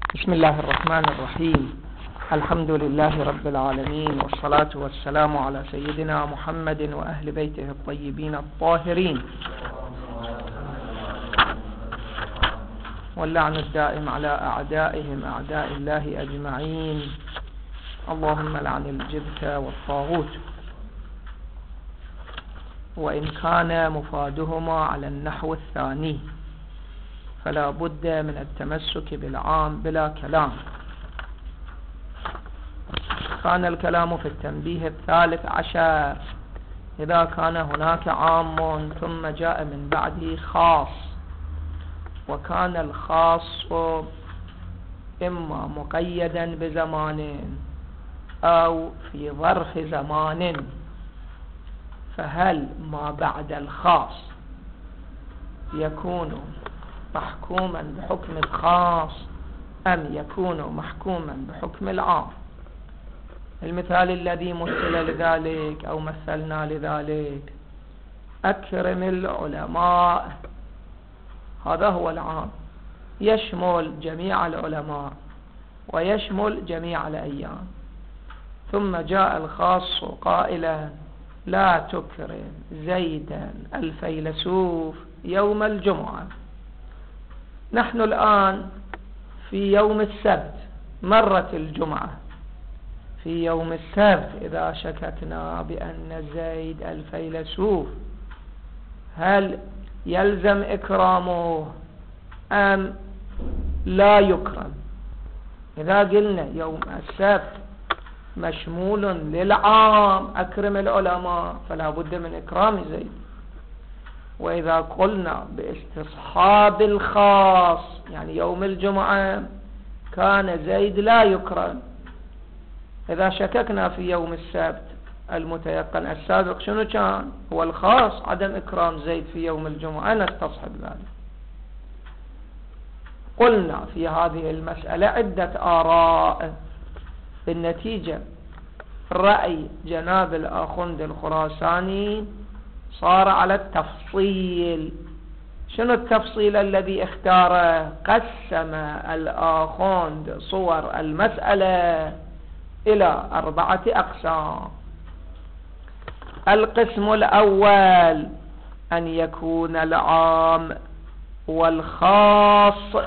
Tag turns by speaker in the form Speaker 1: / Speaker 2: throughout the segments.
Speaker 1: بسم الله الرحمن الرحيم. الحمد لله رب العالمين، والصلاة والسلام على سيدنا محمد وأهل بيته الطيبين الطاهرين، واللعن الدائم على أعدائهم أعداء الله أجمعين. اللهم لعن الجبت والطاغوت. وإن كان مفادهما على النحو الثاني فلا بد من التمسك بالعام بلا كلام. كان الكلام في التنبيه 13 إذا كان هناك عام ثم جاء من بعده خاص، وكان الخاص إما مقيدا بزمان أو في ظرف زمان، فهل ما بعد الخاص يكون محكوما بحكم الخاص أم يكون محكوما بحكم العام؟ المثال الذي مثل لذلك أو مثلنا لذلك: أكرم العلماء، هذا هو العام، يشمل جميع العلماء ويشمل جميع الأيام. ثم جاء الخاص قائلا: لا تكرم زيدا الفيلسوف يوم الجمعة. نحن الآن في يوم السبت، مرت الجمعة. في يوم السبت إذا شككنا بأن زيد الفيلسوف، هل يلزم إكرامه أم لا يكرم؟ إذا قلنا يوم السبت مشمول للعام أكرم العلماء فلا بد من إكرام زيد. وإذا قلنا باستصحاب الخاص، يعني يوم الجمعة كان زيد لا يكرم، إذا شككنا في يوم السبت المتيقن السابق شنو كان؟ هو الخاص عدم إكرام زيد في يوم الجمعة، نستصحب ذلك. قلنا في هذه المسألة عدة آراء. بالنتيجة رأي جناب الآخوند الخراساني صار على التفصيل. شنو التفصيل الذي اختاره؟ قسم الآخوند صور المسألة إلى 4 أقسام. القسم الأول أن يكون العام والخاص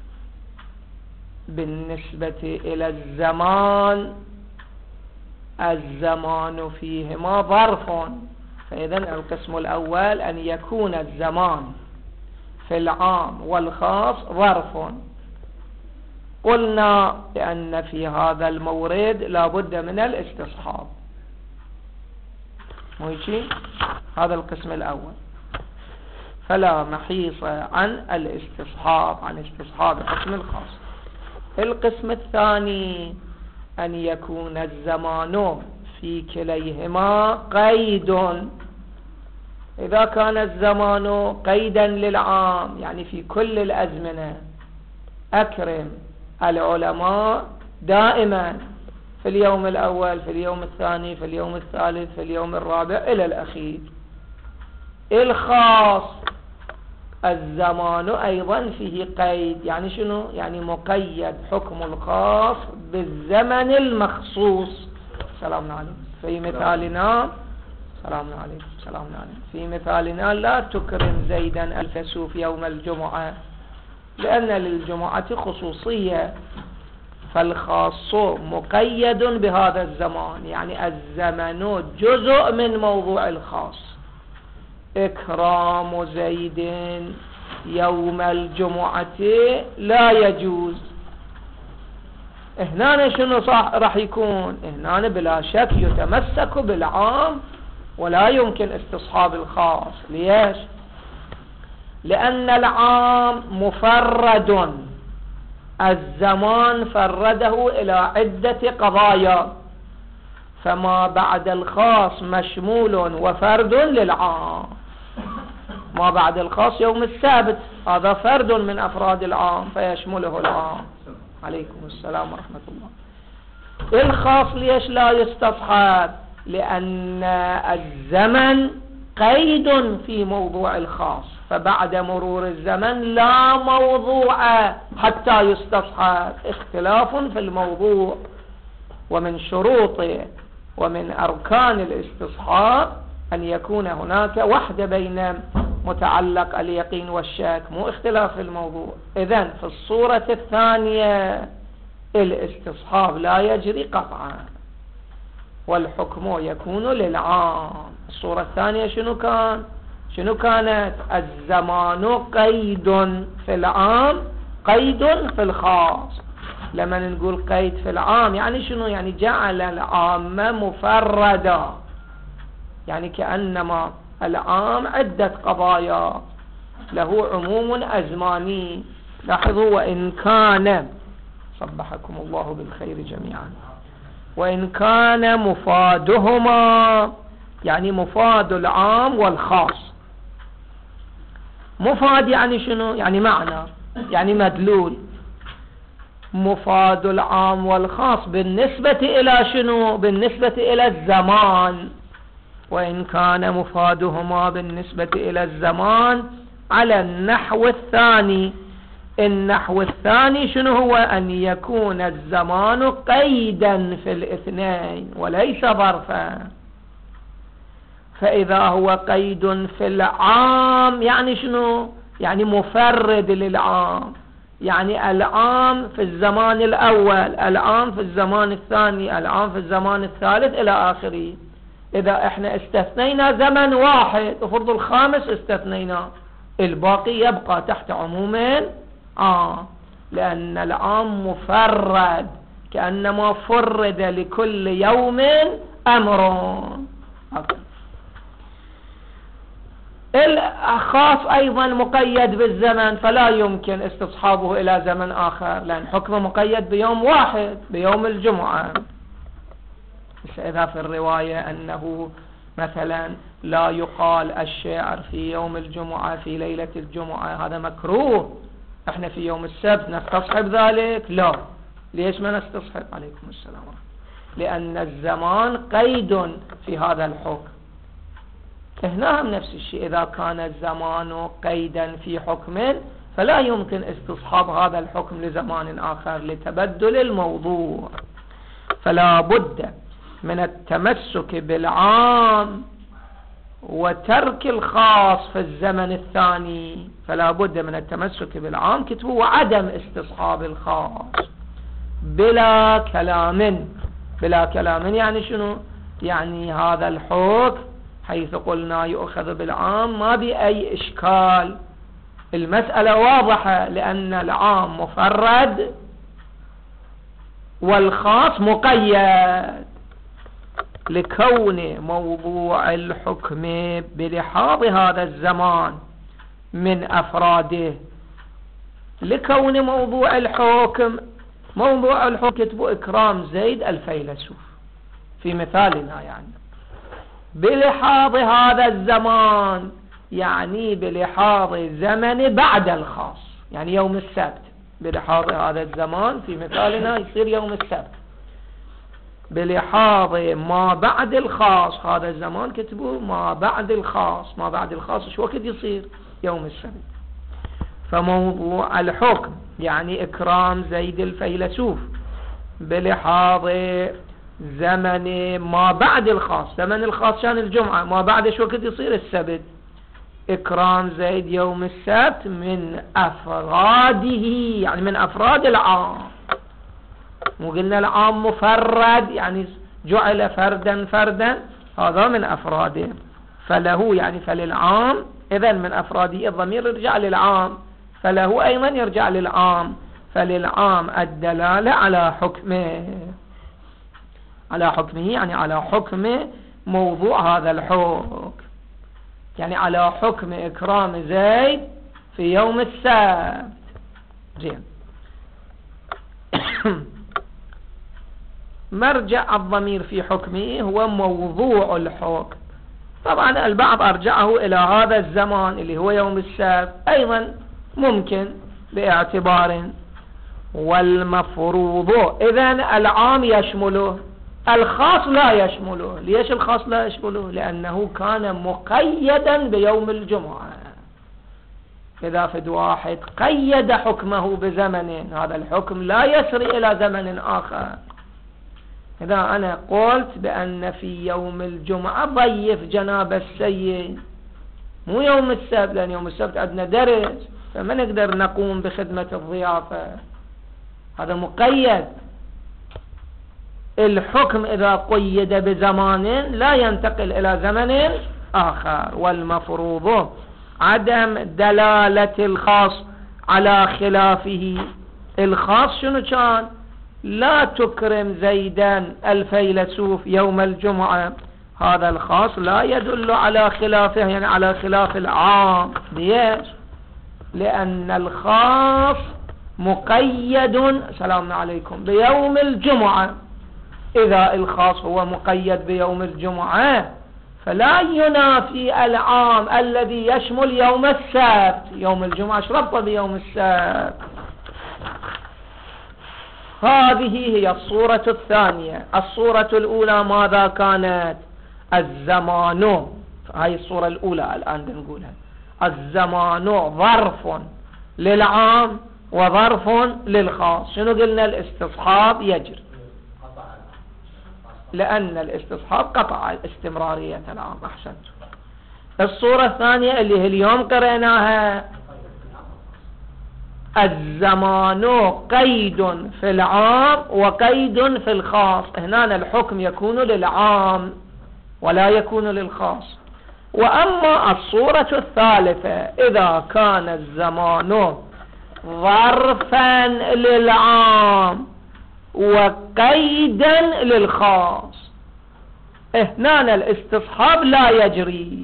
Speaker 1: بالنسبة إلى الزمان فيهما ظرف. فإذن القسم الأول أن يكون الزمان في العام والخاص ظرف. قلنا بأن في هذا المورد لا بد من الاستصحاب. ماشي؟ هذا القسم الأول، فلا محيص عن الاستصحاب، عن استصحاب القسم الخاص. القسم الثاني أن يكون الزمان في كليهما قيد. إذا كان الزمان قيدا للعام، يعني في كل الأزمنة أكرم العلماء دائما، في اليوم الأول، في اليوم الثاني، في اليوم الثالث، في اليوم الرابع إلى الأخير. الخاص الزمان أيضا فيه قيد، يعني شنو؟ يعني مقيد حكم الخاص بالزمن المخصوص. سلام عليكم. في مثالنا سلام عليكم. سلام عليكم. في مثالنا لا تكرم زيدا الفيلسوف يوم الجمعة، لأن للجمعة خصوصية، فالخاص مقيد بهذا الزمان، يعني الزمن جزء من موضوع الخاص. إكرام زيد يوم الجمعة لا يجوز. هنا شنو راح يكون؟ هنا بلا شك يتمسك بالعام ولا يمكن استصحاب الخاص. ليش؟ لأن العام مفرد، الزمان فرده إلى عدة قضايا، فما بعد الخاص مشمول وفرد للعام. ما بعد الخاص يوم السبت هذا فرد من أفراد العام فيشمله العام. عليكم السلام ورحمة الله. الخاص ليش لا يستصحب؟ لأن الزمن قيد في موضوع الخاص، فبعد مرور الزمن لا موضوع حتى يستصحب. اختلاف في الموضوع. ومن شروطه ومن أركان الاستصحاب أن يكون هناك وحدة بين متعلق اليقين والشك، مو اختلاف في الموضوع. إذن في الصورة الثانية الاستصحاب لا يجري قطعا والحكم يكون للعام. الصورة الثانية شنو كانت؟ الزمان قيد في العام قيد في الخاص. لما نقول قيد في العام يعني شنو؟ يعني جعل العام مفردا، يعني كأنما العام عدة قضايا له عموم أزماني. لاحظوا وإن كان، صبحكم الله بالخير جميعا، وإن كان مفادهما، يعني مفاد العام والخاص. مفاد يعني شنو؟ يعني معنى، يعني مدلول. مفاد العام والخاص بالنسبة إلى شنو؟ بالنسبة إلى الزمان. وإن كان مفادهما بالنسبة إلى الزمان على النحو الثاني. النحو الثاني شنو هو؟ أن يكون الزمان قيدا في الاثنين وليس ظرفا. فإذا هو قيد في العام يعني شنو؟ يعني مفرد للعام، يعني العام في الزمان الأول، العام في الزمان الثاني، العام في الزمان الثالث إلى آخره. إذا احنا استثنينا زمن واحد وفرض الخامس استثنينا، الباقي يبقى تحت عموم عام، لأن العام مفرد كأنما فرد لكل يوم أمر. الخاص أيضا مقيد بالزمن، فلا يمكن استصحابه إلى زمن آخر، لأن حكمه مقيد بيوم واحد، بيوم الجمعة. إذا في الرواية أنه مثلا لا يقال الشعر في يوم الجمعة في ليلة الجمعة، هذا مكروه، احنا في يوم السبت نستصحب ذلك؟ لا. ليش ما نستصحب؟ عليكم السلام. لأن الزمان قيد في هذا الحكم. هنا هم نفس الشيء، إذا كان الزمان قيدا في حكم فلا يمكن استصحاب هذا الحكم لزمان آخر لتبدل الموضوع. فلا بد من التمسك بالعام وترك الخاص في الزمن الثاني. فلا بد من التمسك بالعام كتبوا وعدم استصحاب الخاص بلا كلام. بلا كلام يعني شنو؟ يعني هذا الحكم حيث قلنا يؤخذ بالعام ما بأي إشكال، المسألة واضحة، لأن العام مفرد والخاص مقيد. لكون موضوع الحكم بلحاظ هذا الزمان من أفراده، لكون موضوع الحكم كتبوا إكرام زيد الفيلسوف في مثالنا، يعني بلحاظ هذا الزمان، يعني بلحاظ زمن بعد الخاص، يعني يوم السبت. بلحاظ هذا الزمان في مثالنا يصير يوم السبت. بلحاظ ما بعد الخاص هذا الزمان كتبوا ما بعد الخاص. ما بعد الخاص شو وقت يصير؟ يوم السبت. فموضوع الحكم يعني إكرام زيد الفيلسوف بلحاظ زمن ما بعد الخاص. زمن الخاص كان الجمعة، ما بعد شو وقت يصير؟ السبت. إكرام زيد يوم السبت من أفراده، يعني من أفراد العام. مو قلنا العام مفرد يعني جعل فردا فردا، هذا من أفراده. فله يعني فللعام، إذن من أفراده الضمير يرجع للعام، فله أيضا يرجع للعام. فللعام الدلالة على حكمه، على حكمه يعني على حكم موضوع هذا الحكم، يعني على حكم إكرام زيد في يوم السبت. زين. مرجع الضمير في حكمه هو موضوع الحكم. طبعا البعض أرجعه إلى هذا الزمان اللي هو يوم السبت، أيضا ممكن باعتبار. والمفروض إذن العام يشمله، الخاص لا يشمله. ليش الخاص لا يشمله؟ لأنه كان مقيدا بيوم الجمعة. إذا فد واحد قيد حكمه بزمن، هذا الحكم لا يسري إلى زمن آخر. إذا أنا قلت بأن في يوم الجمعة ضيف جناب السيد، مو يوم السبت، لأن يوم السبت عندنا درس فما نقدر نقوم بخدمة الضيافة، هذا مقيد. الحكم إذا قيد بزمان لا ينتقل إلى زمن آخر. والمفروض عدم دلالة الخاص على خلافه. الخاص شنو كان؟ لا تكرم زيدا الفيلسوف يوم الجمعة، هذا الخاص لا يدل على خلافه، يعني على خلاف العام. ليش؟ لأن الخاص مقيد، سلام عليكم، بيوم الجمعة. إذا الخاص هو مقيد بيوم الجمعة فلا ينافي العام الذي يشمل يوم السبت. يوم الجمعة شرط بيوم السبت. هذه هي الصورة الثانية. الصورة الأولى ماذا كانت؟ الزمان، هاي الصورة الأولى الآن بنقولها. الزمان ظرف للعام وظرف للخاص. شنو قلنا؟ الاستصحاب يجري، لأن الاستصحاب قطع استمرارية العام. أحسنت. الصورة الثانية اللي هي اليوم قرأناها، الزمان قيد في العام وقيد في الخاص. هنا الحكم يكون للعام ولا يكون للخاص. وأما الصورة الثالثة، إذا كان الزمان ظرفا للعام وقيدا للخاص، هنا الاستصحاب لا يجري،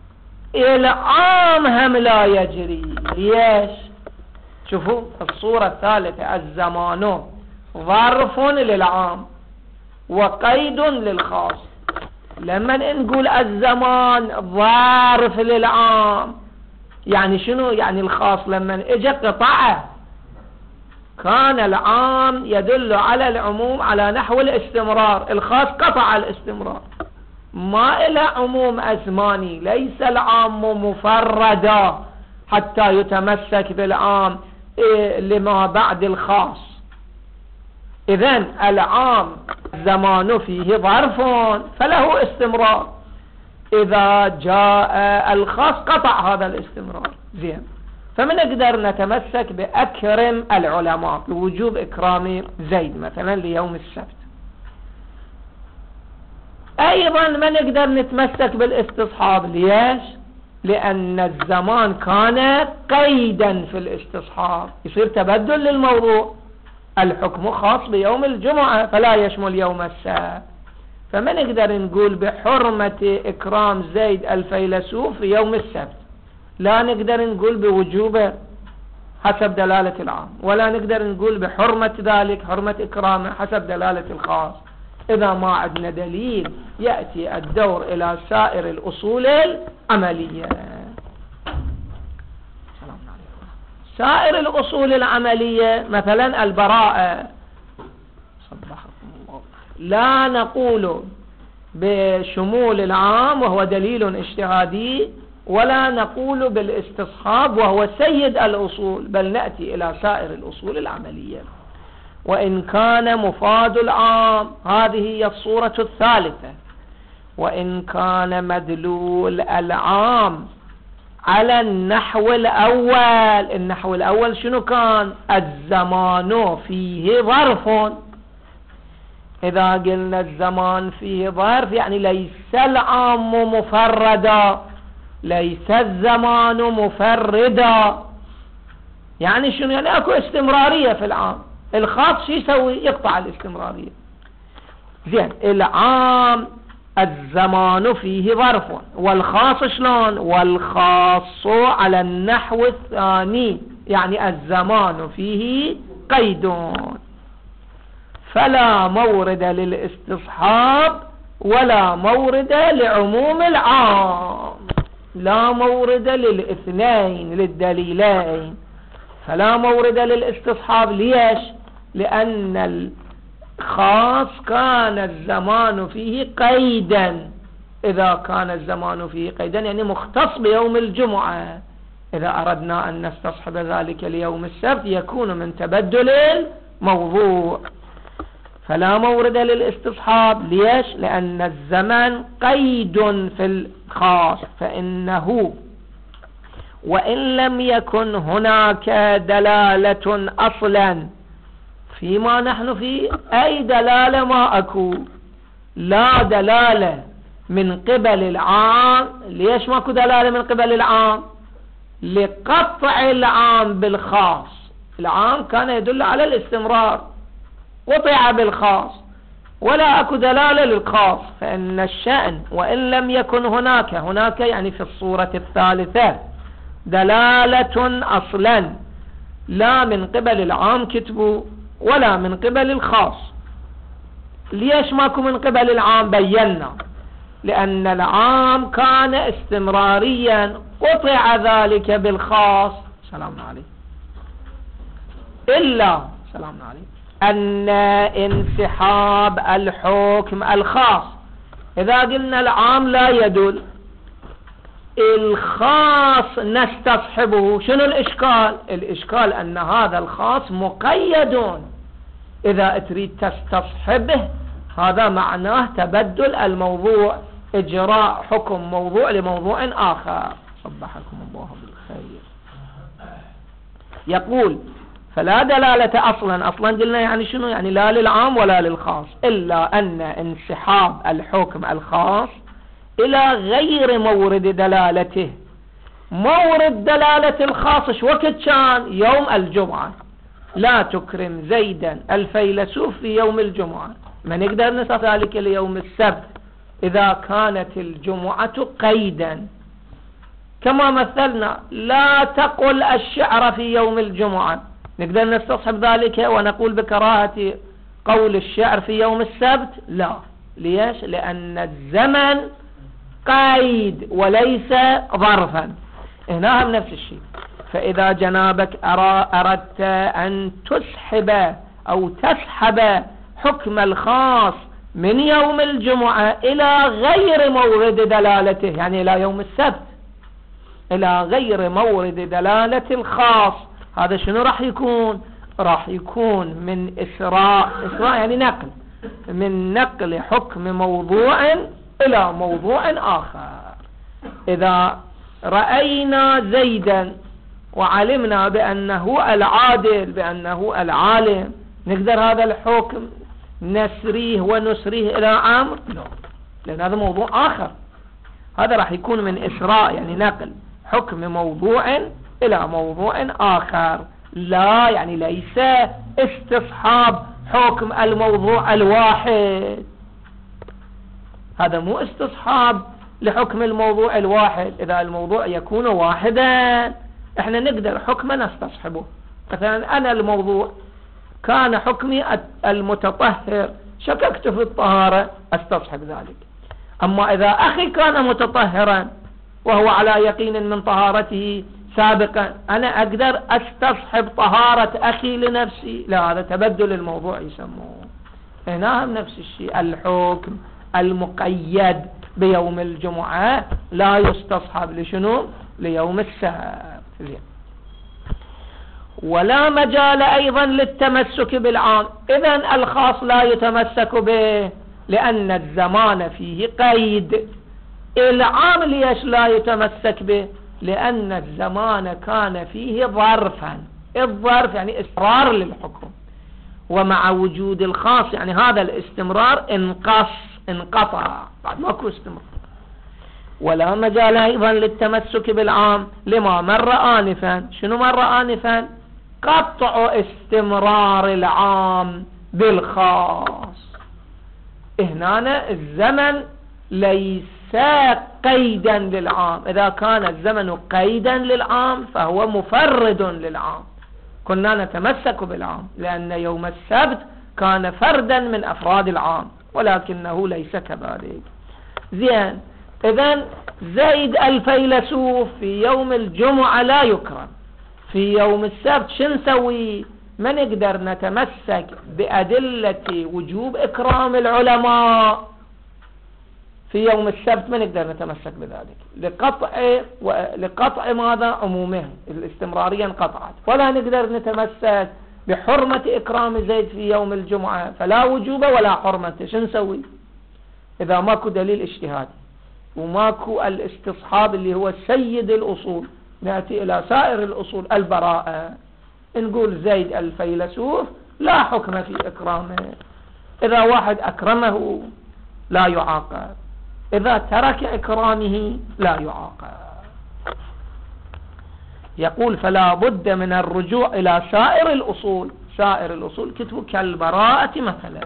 Speaker 1: العام هم لا يجري. ليش؟ شوفوا الصورة الثالثة، الزمان ظرف للعام وقيد للخاص. لما نقول الزمان ظرف للعام يعني شنو؟ يعني الخاص لما اجى قطعه، كان العام يدل على العموم على نحو الاستمرار، الخاص قطع الاستمرار، ما إلى عموم أزماني. ليس العام مفردا حتى يتمسك بالعام لما بعد الخاص. إذن العام الزمان فيه ظرف فله استمرار، إذا جاء الخاص قطع هذا الاستمرار. زين، فمن نقدر نتمسك بأكرم العلماء، بوجوب إكرام زيد مثلا ليوم السبت. أيضا ما نقدر نتمسك بالاستصحاب. ليش؟ لأن الزمان كان قيدا في الاستصحاب، يصير تبدل للموضوع. الحكم خاص بيوم الجمعة فلا يشمل يوم السبت، فما نقدر نقول بحرمة إكرام زيد الفيلسوف في يوم السبت، لا نقدر نقول بوجوبه حسب دلالة العام، ولا نقدر نقول بحرمة ذلك، حرمة إكرامه حسب دلالة الخاص. إذا ما عندنا دليل يأتي الدور إلى سائر الأصول العملية. سائر الأصول العملية مثلا البراءة، لا نقول بشمول العام وهو دليل اجتهادي، ولا نقول بالاستصحاب وهو سيد الأصول، بل نأتي إلى سائر الأصول العملية. وإن كان مفاد العام، هذه هي الصورة الثالثة، وإن كان مدلول العام على النحو الأول. النحو الأول شنو كان؟ الزمان فيه ظرف. إذا قلنا الزمان فيه ظرف يعني ليس العام مفردا، ليس الزمان مفردا. يعني شنو؟ يعني اكو استمرارية في العام، الخاص شو يسوي؟ يقطع الاستمرارية. زين، العام الزمان فيه ظرف، والخاص شلون؟ والخاص على النحو الثاني، يعني الزمان فيه قيد، فلا مورد للاستصحاب ولا مورد لعموم العام، لا مورد للاثنين للدليلين، فلا مورد للاستصحاب. ليش؟ لأن الخاص كان الزمان فيه قيدا. إذا كان الزمان فيه قيدا يعني مختص بيوم الجمعة، إذا أردنا أن نستصحب ذلك ليوم السبت يكون من تبدل الموضوع، فلا مورد للاستصحاب. ليش؟ لأن الزمن قيد في الخاص، فإنه وإن لم يكن هناك دلالة أصلا فيما نحن فيه، أي دلالة ما أكو، لا دلالة من قبل العام. ليش ماكو دلالة من قبل العام؟ لقطع العام بالخاص. العام كان يدل على الاستمرار، قطع بالخاص، ولا أكو دلالة للخاص. فإن الشأن وإن لم يكن هناك يعني في الصورة الثالثة دلالة أصلا لا من قبل العام كتبوا ولا من قبل الخاص. ليش ماكو من قبل العام؟ بينا لأن العام كان استمراريا، قطع ذلك بالخاص. سلام عليكم. إلا سلام عليكم أن انسحاب الحكم الخاص، إذا قلنا العام لا يدل، الخاص نستصحبه. شنو الإشكال؟ الإشكال أن هذا الخاص مقيد، إذا تريد تستصحبه هذا معناه تبدل الموضوع، إجراء حكم موضوع لموضوع آخر. صبحكم الله بالخير. يقول فلا دلالة أصلا قلنا يعني شنو؟ يعني لا للعام ولا للخاص، إلا أن انسحاب الحكم الخاص إلى غير مورد دلالته. مورد دلالة الخاص شو وقت كان؟ يوم الجمعة. لا تكرم زيدا الفيلسوف في يوم الجمعة، ما نقدر نسأل ذلك ليوم السبت إذا كانت الجمعة قيدا. كما مثلنا لا تقل الشعر في يوم الجمعة، نقدر نستصحب ذلك ونقول بكراهة قول الشعر في يوم السبت؟ لا. ليش؟ لأن الزمن قيد وليس ظرفا. هنا هم نفس الشيء. فإذا جنابك أردت أن تسحب أو تسحب حكم الخاص من يوم الجمعة إلى غير مورد دلالته، يعني إلى يوم السبت، إلى غير مورد دلالة الخاص، هذا شنو راح يكون؟ راح يكون من إسراء يعني نقل، من نقل حكم موضوع إلى موضوع آخر. إذا رأينا زيدا وعلمنا بأنه العادل، بأنه العالم، نقدر هذا الحكم نسريه ونسريه إلى عمرو؟ لا، لأن هذا موضوع آخر. هذا راح يكون من إسراء يعني نقل حكم موضوع إلى موضوع آخر، لا يعني ليس استصحاب حكم الموضوع الواحد. هذا مو استصحاب لحكم الموضوع الواحد. إذا الموضوع يكون واحدا احنا نقدر حكما نستصحبه. مثلا أنا الموضوع كان حكمي المتطهر، شككت في الطهارة، استصحب ذلك. أما إذا أخي كان متطهرا وهو على يقين من طهارته سابقا، أنا أقدر استصحب طهارة أخي لنفسي؟ لا، هذا تبدل الموضوع يسموه. هنا هم نفس الشيء، الحكم المقيد بيوم الجمعة لا يستصحب لشنو؟ ليوم السبت. ولا مجال أيضا للتمسك بالعام. إذن الخاص لا يتمسك به لأن الزمان فيه قيد. العام ليش لا يتمسك به؟ لأن الزمان كان فيه ظرفا. الظرف يعني استمرار للحكم، ومع وجود الخاص يعني هذا الاستمرار انقطع، بعد ماكو استمرار. ولا مجال أيضا للتمسك بالعام لما مر آنفا. شنو مر آنفا؟ قطع استمرار العام بالخاص. هنا الزمن ليس قيدا للعام. إذا كان الزمن قيدا للعام فهو مفرد للعام، كنا نتمسك بالعام لأن يوم السبت كان فردا من أفراد العام، ولكنه ليس كذلك. زين، إذن زيد الفيلسوف في يوم الجمعة لا يكرم، في يوم السبت شو نسوي؟ ما نقدر نتمسك بأدلة وجوب إكرام العلماء في يوم السبت ما نقدر نتمسك بذلك لقطع ماذا؟ عمومه، الاستمرارية انقطعت، ولا نقدر نتمسك بحرمة إكرام زيد في يوم الجمعة، فلا وجوب ولا حرمة. شو نسوي إذا ماكو دليل اجتهادي وماكو الاستصحاب اللي هو سيد الأصول؟ نأتي إلى سائر الأصول البراءة، نقول زيد الفيلسوف لا حكم في إكرامه، إذا واحد أكرمه لا يعاقب، إذا ترك إكرامه لا يعاقب. يقول فلا بد من الرجوع إلى سائر الأصول. سائر الأصول كتب كالبراءة مثلا،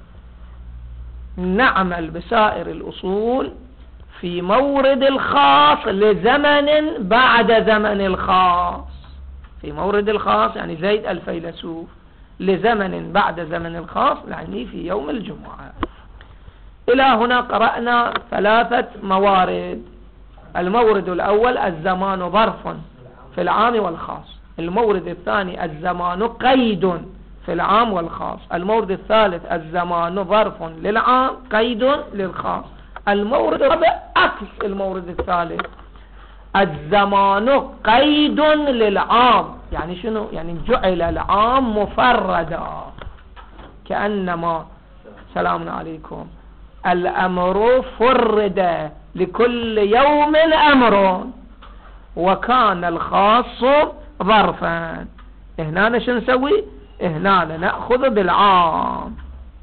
Speaker 1: نعمل بسائر الأصول في مورد الخاص لزمن بعد زمن الخاص. في مورد الخاص يعني زيد الفيلسوف، لزمن بعد زمن الخاص يعني في يوم الجمعة. إلى هنا قرأنا 3 موارد. المورد الأول الزمان ظرف في العام والخاص. المورد الثاني الزمان قيد في العام والخاص. المورد الثالث الزمان ظرف للعام قيد للخاص. المورد الرابع عكس المورد الثالث، الزمان قيد للعام. يعني شنو؟ يعني جعل العام مفردا، كأنما سلام عليكم الأمر فرد لكل يوم أمر، وكان الخاص ظرفا. هنا شو نسوي؟ هنا نأخذ بالعام.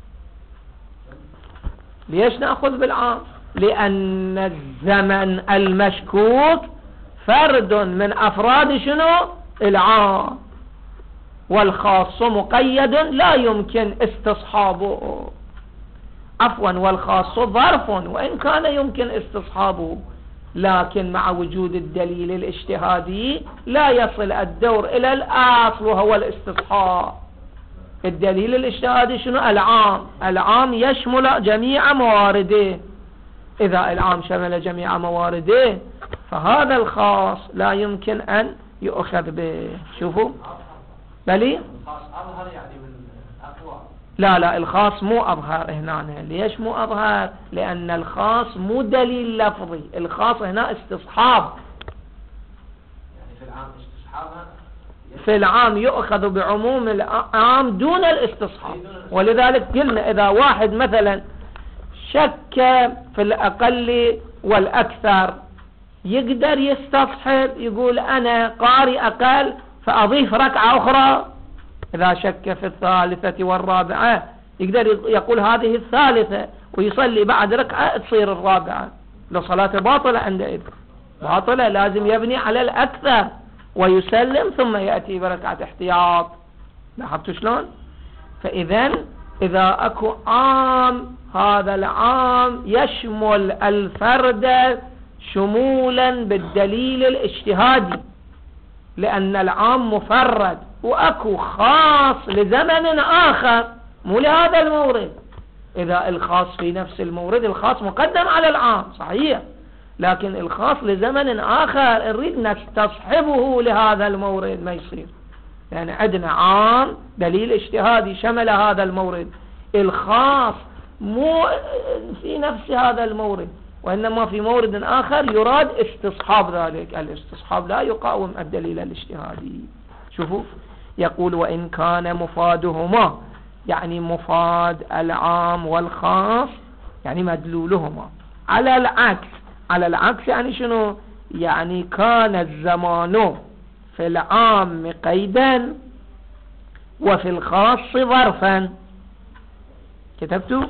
Speaker 1: ليش نأخذ بالعام؟ لأن الزمن المشكوك فرد من أفراد شنو؟ العام، والخاص مقيد لا يمكن استصحابه، عفوا والخاص ظرف وإن كان يمكن استصحابه، لكن مع وجود الدليل الاجتهادي لا يصل الدور إلى الأصل وهو الاستصحاب. الدليل الاجتهادي شنو؟ العام. العام يشمل جميع موارده، إذا العام شمل جميع موارده فهذا الخاص لا يمكن أن يؤخذ به. شوفوا بلي
Speaker 2: أظهر يعني من أقوى.
Speaker 1: لا الخاص مو أظهر هنا. ليش مو أظهر؟ لأن الخاص مو دليل لفظي، الخاص هنا استصحاب.
Speaker 2: يعني في العام استصحابها،
Speaker 1: في العام يؤخذ بعموم العام دون الاستصحاب. ولذلك قلنا إذا واحد مثلا شك في الأقل والأكثر يقدر يستصحب، يقول أنا قارئ أقل فأضيف ركعة أخرى. إذا شك في الثالثة والرابعة يقدر يقول هذه الثالثة ويصلي بعد ركعة تصير الرابعة، لصلاة باطلة عندئذ. باطلة، لازم يبني على الأكثر ويسلم ثم يأتي بركعة احتياط. لاحظتوا شلون؟ فإذا إذا أكو عام، هذا العام يشمل الفرد شمولا بالدليل الاجتهادي لأن العام مفرد، وأكو خاص لزمن آخر مو لهذا المورد. إذا الخاص في نفس المورد، الخاص مقدم على العام صحيح، لكن الخاص لزمن آخر نريد نستصحبه لهذا المورد ما يصير. يعني عندنا عام دليل اجتهادي شمل هذا المورد، الخاص مو في نفس هذا المورد وإنما في مورد آخر يراد استصحاب ذلك. الاستصحاب لا يقاوم الدليل الاجتهادي. شوفوا يقول وإن كان مفادهما، يعني مفاد العام والخاص يعني مدلولهما على العكس. على العكس يعني شنو؟ يعني كان الزمان في العام قيدا وفي الخاص ظرفا. كتبتوا؟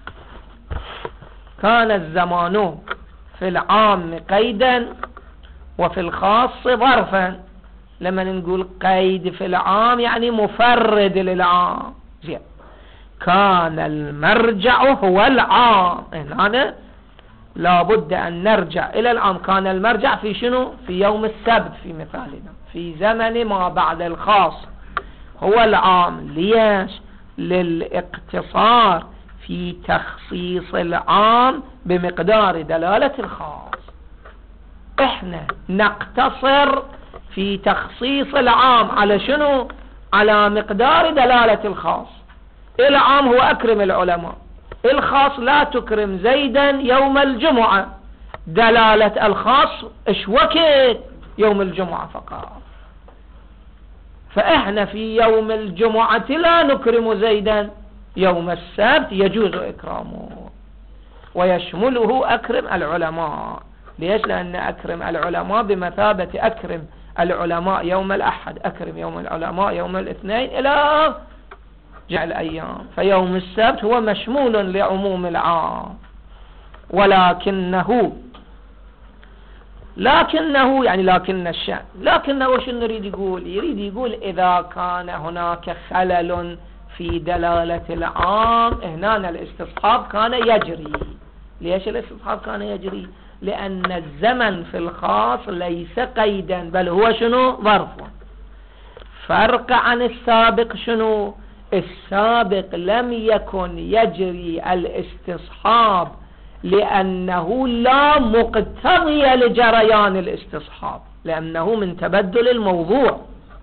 Speaker 1: كان الزمان في العام قيدا وفي الخاص ظرفا. لما نقول قيد في العام يعني مفرد للعام. زين. كان المرجع هو العام. هنا لابد أن نرجع إلى العام. كان المرجع في شنو؟ في يوم السبت في مثالنا، في زمن ما بعد الخاص هو العام. ليش؟ للاقتصار في تخصيص العام بمقدار دلالة الخاص. احنا نقتصر في تخصيص العام على شنو؟ على مقدار دلالة الخاص. العام هو أكرم العلماء، الخاص لا تكرم زيدا يوم الجمعة، دلالة الخاص ايش وقت؟ يوم الجمعة فقط. فإحنا في يوم الجمعة لا نكرم زيدا، يوم السبت يجوز إكرامه ويشمله أكرم العلماء. ليش؟ لأن أكرم العلماء بمثابة أكرم العلماء يوم الأحد، أكرم يوم العلماء يوم الاثنين إلى جعل أيام. فيوم السبت هو مشمول لعموم العام. ولكنه يعني لكن الشأن، لكنه شنو يريد يقول؟ يريد يقول إذا كان هناك خلل في دلالة العام هنا الاستصحاب كان يجري. ليش الاستصحاب كان يجري؟ لأن الزمن في الخاص ليس قيدا بل هو شنو؟ ظرف. فرق عن السابق شنو؟ السابق لم يكن يجري الاستصحاب لأنه لا مقتضي لجريان الاستصحاب، لأنه من تبدل الموضوع.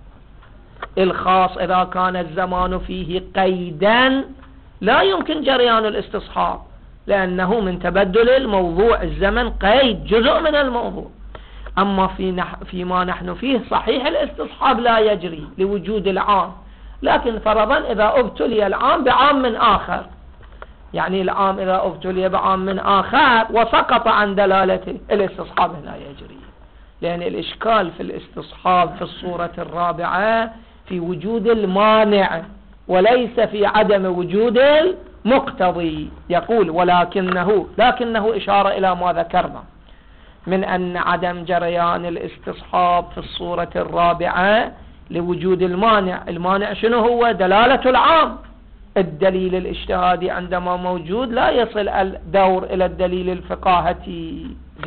Speaker 1: الخاص إذا كان الزمان فيه قيدا لا يمكن جريان الاستصحاب، لأنه من تبدل الموضوع. الزمن قيد، جزء من الموضوع. أما فيما نحن فيه صحيح الاستصحاب لا يجري لوجود العام، لكن فرضا إذا ابتلي العام بعام من آخر، يعني العام إذا ابتلي بعام من آخر وسقط عن دلالته، الاستصحاب هنا يجري. لأن الإشكال في الاستصحاب في الصورة الرابعة في وجود المانع وليس في عدم وجود المقتضي. يقول لكنه إشارة إلى ما ذكرنا من أن عدم جريان الاستصحاب في الصورة الرابعة لوجود المانع. المانع شنو هو؟ دلالة العام. الدليل الاجتهادي عندما موجود لا يصل الدور إلى الدليل الفقاهتي.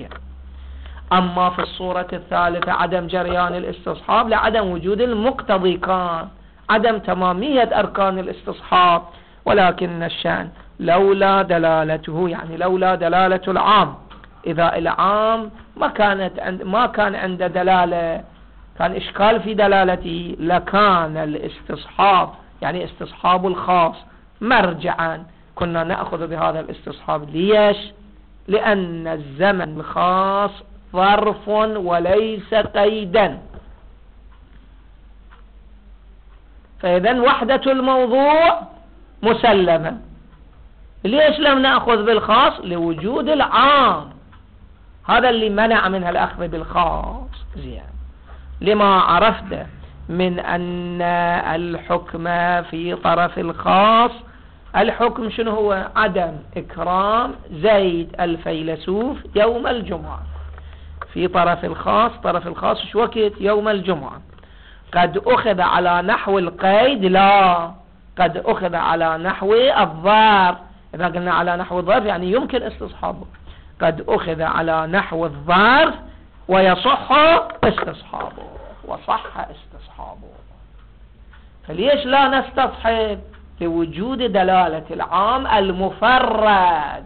Speaker 1: أما في الصورة الثالثة عدم جريان الاستصحاب لعدم وجود المقتضي، كان عدم تمامية أركان الاستصحاب. ولكن الشأن لولا دلالته، يعني لولا دلالة العام. إذا العام ما كان عنده دلالة، كان إشكال في دلالته، لكان الاستصحاب يعني استصحاب الخاص مرجعا، كنا نأخذ بهذا الاستصحاب. ليش؟ لأن الزمن الخاص ظرف وليس قيدا. فإذا وحدة الموضوع مسلمة. ليش لم نأخذ بالخاص؟ لوجود العام. هذا اللي منع منها الأخذ بالخاص. زين. لما عرفت من أن الحكم في طرف الخاص، الحكم شنو هو؟ عدم إكرام زيد الفيلسوف يوم الجمعة في طرف الخاص. طرف الخاص شو وقت؟ يوم الجمعة. قد أخذ على نحو القيد؟ لا، قد أخذ على نحو الظرف. إذا قلنا على نحو الظرف يعني يمكن استصحابه. قد أخذ على نحو الظرف ويصح استصحابه، وصح استصحابه. فليش لا نستصحب؟ لوجود دلالة العام المفرد.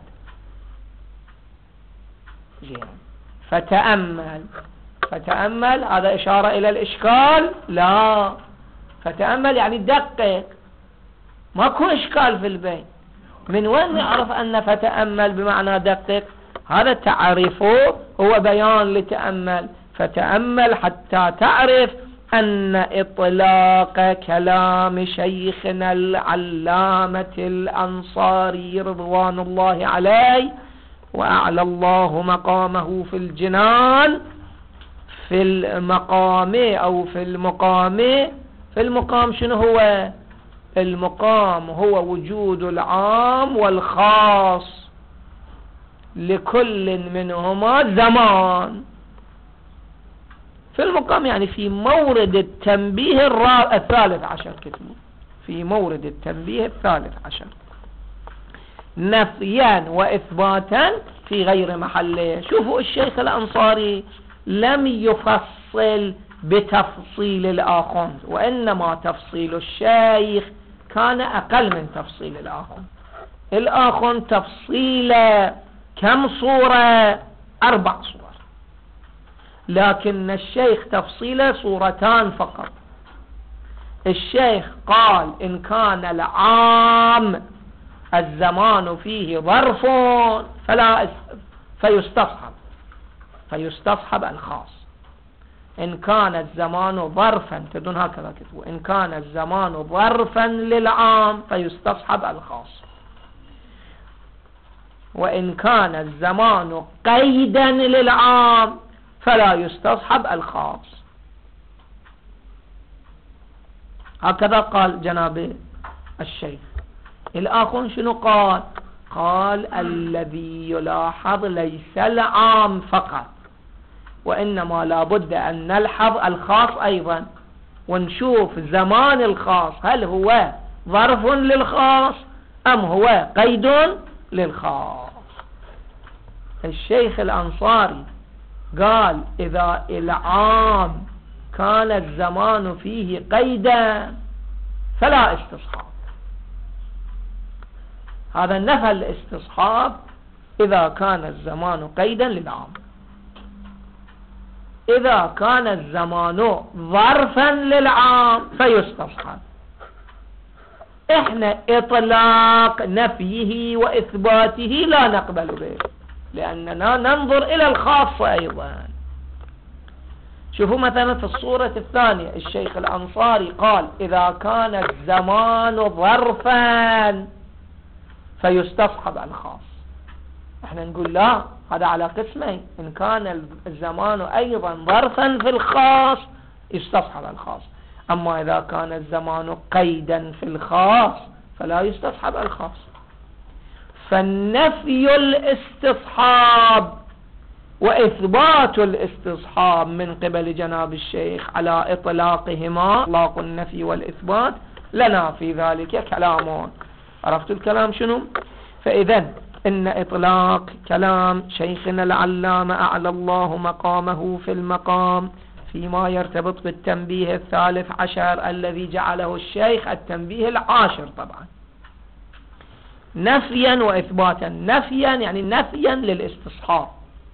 Speaker 1: فتأمل هذا إشارة إلى الإشكال؟ لا، فتأمل يعني دقق، ماكو إشكال في البين. من وين نعرف أن فتأمل بمعنى دقق؟ هذا تعريفه هو بيان لتأمل. فتأمل حتى تعرف أن إطلاق كلام شيخنا العلامة الأنصاري رضوان الله عليه وأعلى الله مقامه في الجنان، في المقام شنو هو؟ المقام هو وجود العام والخاص لكل منهما زمان. في المقام يعني في مورد التنبيه الثالث عشر، كتبه في مورد التنبيه الثالث عشر، نفيا وإثباتا في غير محله. شوفوا الشيخ الأنصاري لم يفصل بتفصيل الآخوند، وإنما تفصيل الشيخ كان أقل من تفصيل الآخوند. الآخوند تفصيل كم صورة؟ 4 صور، لكن الشيخ تفصيله صورتان فقط. الشيخ قال إن كان العام الزمان فيه ظرف فيستصحب الخاص. إن كان الزمان ظرفا، تدون هكذا كتبوا، إن كان الزمان ظرفا للعام فيستصحب الخاص، وإن كان الزمان قيدا للعام فلا يستصحب الخاص. هكذا قال جناب الشيخ. الآخر شنو قال؟ قال الذي يلاحظ ليس العام فقط، وإنما لابد أن نلحظ الخاص أيضا، ونشوف زمان الخاص هل هو ظرف للخاص أم هو قيد للخاص. الشيخ الأنصاري قال إذا العام كان الزمان فيه قيدا فلا استصحاب. هذا نفى الاستصحاب إذا كان الزمان قيدا للعام. إذا كان الزمان ظرفا للعام فيستصحب. احنا اطلاق نفيه واثباته لا نقبل به، لأننا ننظر إلى الخاص أيضا. شوفوا مثلا في الصورة الثانية الشيخ الأنصاري قال إذا كان الزمان ظرفا فيستصحب الخاص. احنا نقول لا، هذا على قسمين، إن كان الزمان أيضا ظرفا في الخاص يستصحب الخاص، أما إذا كان الزمان قيدا في الخاص فلا يستصحب الخاص. فالنفي الاستصحاب وإثبات الاستصحاب من قبل جناب الشيخ على إطلاقهما، إطلاق النفي والإثبات، لنا في ذلك كلام. عرفتوا الكلام شنو؟ فإذا إن إطلاق كلام شيخنا العلامة أعلى الله مقامه في المقام فيما يرتبط بالتنبيه 13 الذي جعله الشيخ التنبيه 10 طبعا، نفيا وإثباتا. نفيا يعني نفيا للاستصحاب،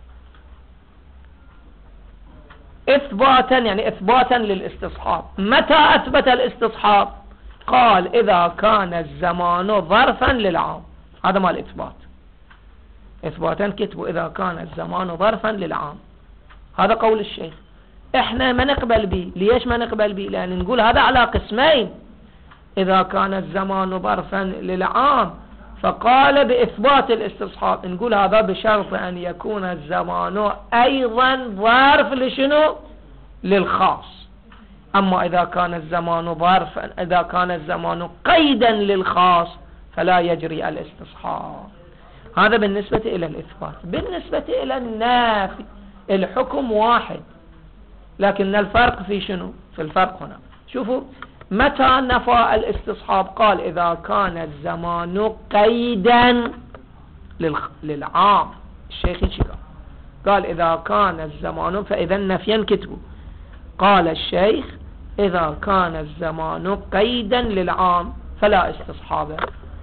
Speaker 1: إثباتا يعني إثباتا للاستصحاب. متى أثبت الاستصحاب؟ قال إذا كان الزمان ظرفا للعام، هذا ما الإثبات. إثباتا كتبوا إذا كان الزمان ظرفا للعام، هذا قول الشيخ. إحنا ما نقبل به. ليش ما نقبل به؟ لأن نقول هذا على قسمين، إذا كان الزمان ظرفا للعام فقال بإثبات الاستصحاب، نقول هذا بشرط أن يكون الزمان أيضا ظرف لشنو؟ للخاص. أما إذا كان الزمان ظرفا، إذا كان الزمان قيدا للخاص فلا يجري الاستصحاب. هذا بالنسبة إلى الإثبات. بالنسبة إلى النافي الحكم واحد، لكن الفرق في شنو؟ في الفرق هنا. شوفوا متى نفى الاستصحاب؟ قال إذا كان الزمان قيدا للعام. الشيخ قال إذا كان الزمان، فإذا نفيا كتبوا. قال الشيخ إذا كان الزمان قيدا للعام فلا استصحاب.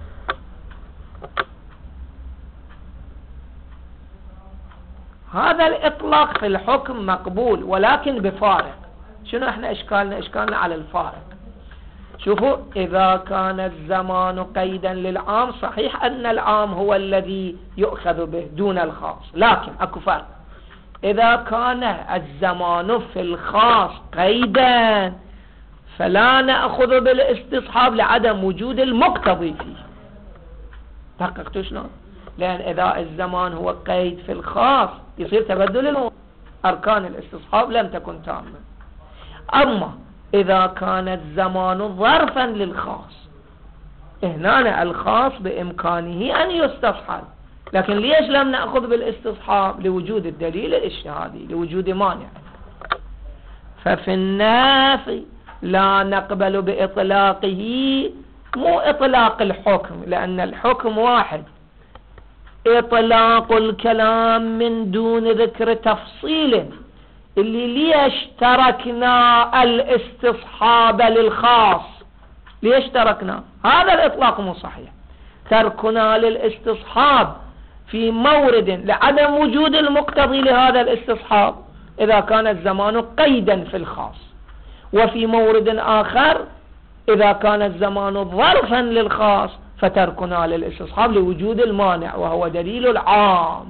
Speaker 1: هذا الإطلاق في الحكم مقبول، ولكن بفارق. شنو احنا إشكالنا على الفارق. شوفوا إذا كان الزمان قيدا للعام، صحيح أن العام هو الذي يؤخذ به دون الخاص، لكن أكو فرق. إذا كان الزمان في الخاص قيدا فلا نأخذ بالاستصحاب لعدم وجود المقتضي فيه. دققتوا شلون؟ لأن إذا الزمان هو قيد في الخاص يصير تبدل أركان الاستصحاب لم تكن تامة. أما إذا كان الزمان ظرفا للخاص، هنا الخاص بإمكانه أن يستصحب، لكن ليش لم نأخذ بالاستصحاب؟ لوجود الدليل الاجتهادي، لوجود مانع. ففي النافي لا نقبل بإطلاقه، مو إطلاق الحكم، لأن الحكم واحد، إطلاق الكلام من دون ذكر تفصيل. اللي ليش تركنا الاستصحاب للخاص؟ ليش تركنا؟ هذا الإطلاق مو صحيح. تركنا للاستصحاب في مورد لعدم وجود المقتضي لهذا الاستصحاب إذا كان الزمان قيدا في الخاص، وفي مورد آخر إذا كان الزمان ظرفا للخاص فتركنا للاستصحاب لوجود المانع وهو دليل العام.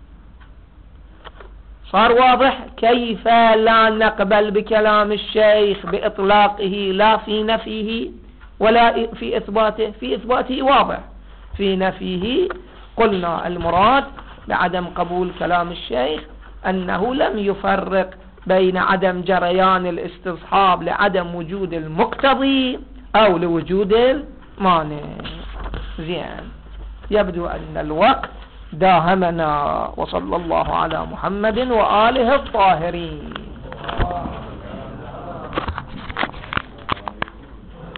Speaker 1: صار واضح كيف لا نقبل بكلام الشيخ بإطلاقه لا في نفيه ولا في إثباته. في إثباته واضح، في نفيه قلنا المراد بعدم قبول كلام الشيخ أنه لم يفرق بين عدم جريان الاستصحاب لعدم وجود المقتضي أو لوجود المانع. زين، يبدو أن الوقت داهمنا، وصلى الله على محمد وآله الطاهرين.